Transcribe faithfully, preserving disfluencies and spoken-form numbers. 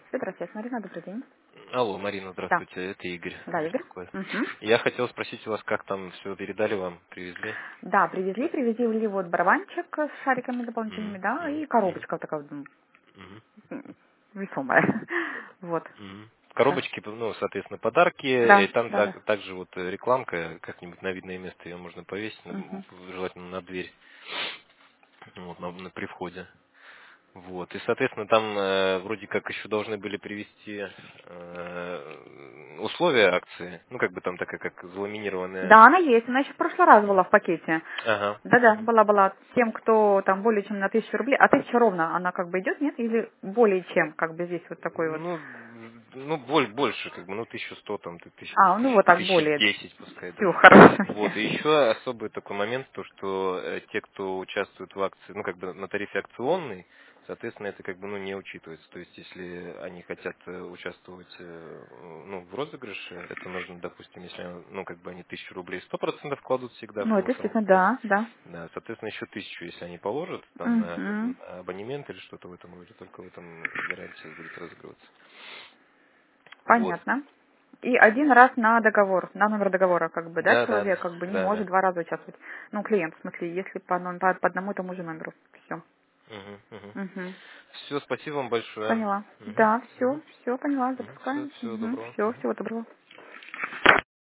Здравствуйте, Марина, добрый день. Алло, Марина, Да, здравствуйте, это Игорь да, Игорь. беспокоит. Мгм. Я хотел спросить у вас, как там все передали вам, привезли? Да, привезли, привезли вот барабанчик с шариками дополнительными, Мгм, да, мгм, и мгм, коробочка такая вот, м, мгм, м, весомая. Вот. мгм. В Да, коробочке, ну, соответственно, подарки, и да, там да. Да. так- также вот э, рекламка, как-нибудь на видное место ее можно повесить, ну, Мгм. желательно на дверь, вот, на, на- при входе. Вот. И, соответственно, там э, вроде как еще должны были привести э, условия акции, ну, как бы там такая, как заламинированная. Да, она есть, она еще в прошлый раз была в пакете. Ага. Да-да, Мгм. была-была. Тем, кто там более чем на тысячу рублей, а тысяча ровно, она как бы идет, нет? Или более чем, как бы здесь вот такой вот. Ну, ну боль, больше, как бы, ну, тысяча сто, там, ты- тысяч- А, ну вот так тысяча более. десять, пускай Все, даже. хорошо. Вот, и еще особый такой момент, то, что э, те, кто участвует в акции, ну, как бы на тарифе акционный, соответственно, это как бы, ну, не учитывается. То есть, если они хотят э, участвовать, э, ну, в розыгрыше, это нужно, допустим, если, ну, как бы они тысячу рублей сто процентов кладут всегда Ну, в это сам естественно, депозит, да, да. да, соответственно, еще тысячу, если они положат, там, на Угу. абонемент или что-то в этом роде, только в этом варианте будет разыгрываться. Вот. Понятно. И один раз на договор, на номер договора, как бы, да, Да, да, человек да, как бы не да, может да. два раза участвовать. Ну, клиент, в смысле, если по, одному- по, по одному и тому же номеру. Все. Угу, угу. Угу. Все, спасибо вам большое. Поняла. Угу, Да, угу, все, все, поняла, угу. Все, запускаем. всего Угу. доброго. Все, Мгм. всего доброго.